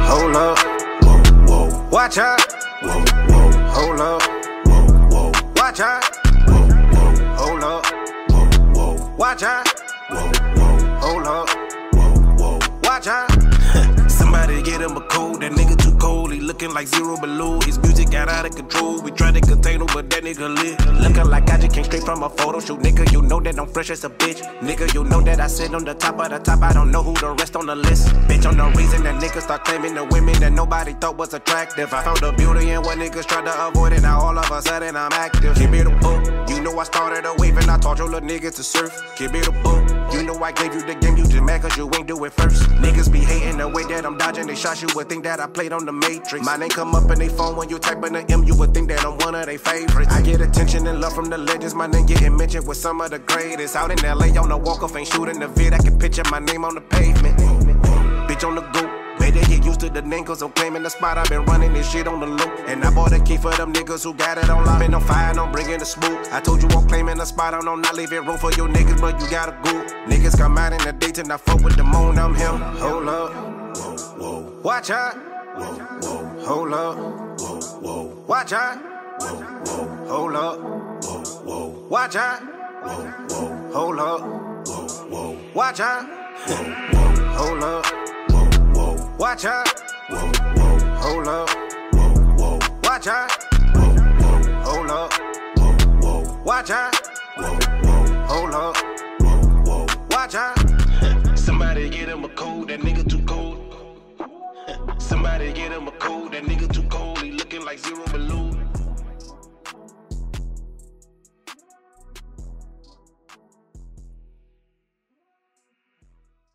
hold up, whoa, whoa, watch out, whoa, whoa, hold up, whoa, whoa, watch out, whoa, whoa, hold up, whoa, whoa, watch out, whoa, whoa, hold up, whoa, whoa, watch out. Somebody get him a cold, that nigga too cold, he looking like zero below. His music got out of control, we tried to contain him, but that nigga lit. Looking like I just came straight from a photo shoot. Nigga, you know that I'm fresh as a bitch. Nigga, you know that I sit on the top of the top, I don't know who the rest on the list. Bitch, I'm the reason that niggas start claiming the women that nobody thought was attractive. I found the beauty in what niggas tried to avoid, and now all of a sudden I'm active. Keep it a book, you know I started a wave and I taught your little niggas to surf. Keep it a book, you know I gave you the game, you just mad cause you ain't do it first. Niggas be hating the way that I'm dodging, they shot you would think that I played on the Matrix. My name come up in they phone when you type in the M, you would think that I'm one of they favorites. I get attention and love from the legends, my name getting mentioned with some of the greatest. Out in LA on the walk-off, ain't shooting the vid, I can picture my name on the pavement. Bitch on the go, better get used to the name cause I'm claiming the spot. I've been running this shit on the loop, and I bought a key for them niggas who got it on lock. Been on fire, I'm bringing the smoke. I told you I'm claiming the spot, I'm not leaving room for your niggas, but you gotta go. Niggas come out in the daytime, I fuck with the moon, I'm him. Hold up, whoa, whoa, watch out, whoa, whoa, hold up, whoa, whoa, watch out, whoa, whoa, hold up, whoa, whoa, watch out, whoa, whoa, hold up, whoa, whoa, watch out, whoa, whoa, hold up, whoa, whoa, watch out, whoa, whoa, hold up, whoa, whoa, watch out, whoa, whoa, hold up, whoa, whoa, watch out, whoa, whoa, hold up, whoa, whoa, watch out. Somebody get him a cold, that nigga too cold. Somebody get him a cold, that nigga too cold, he looking like zero below.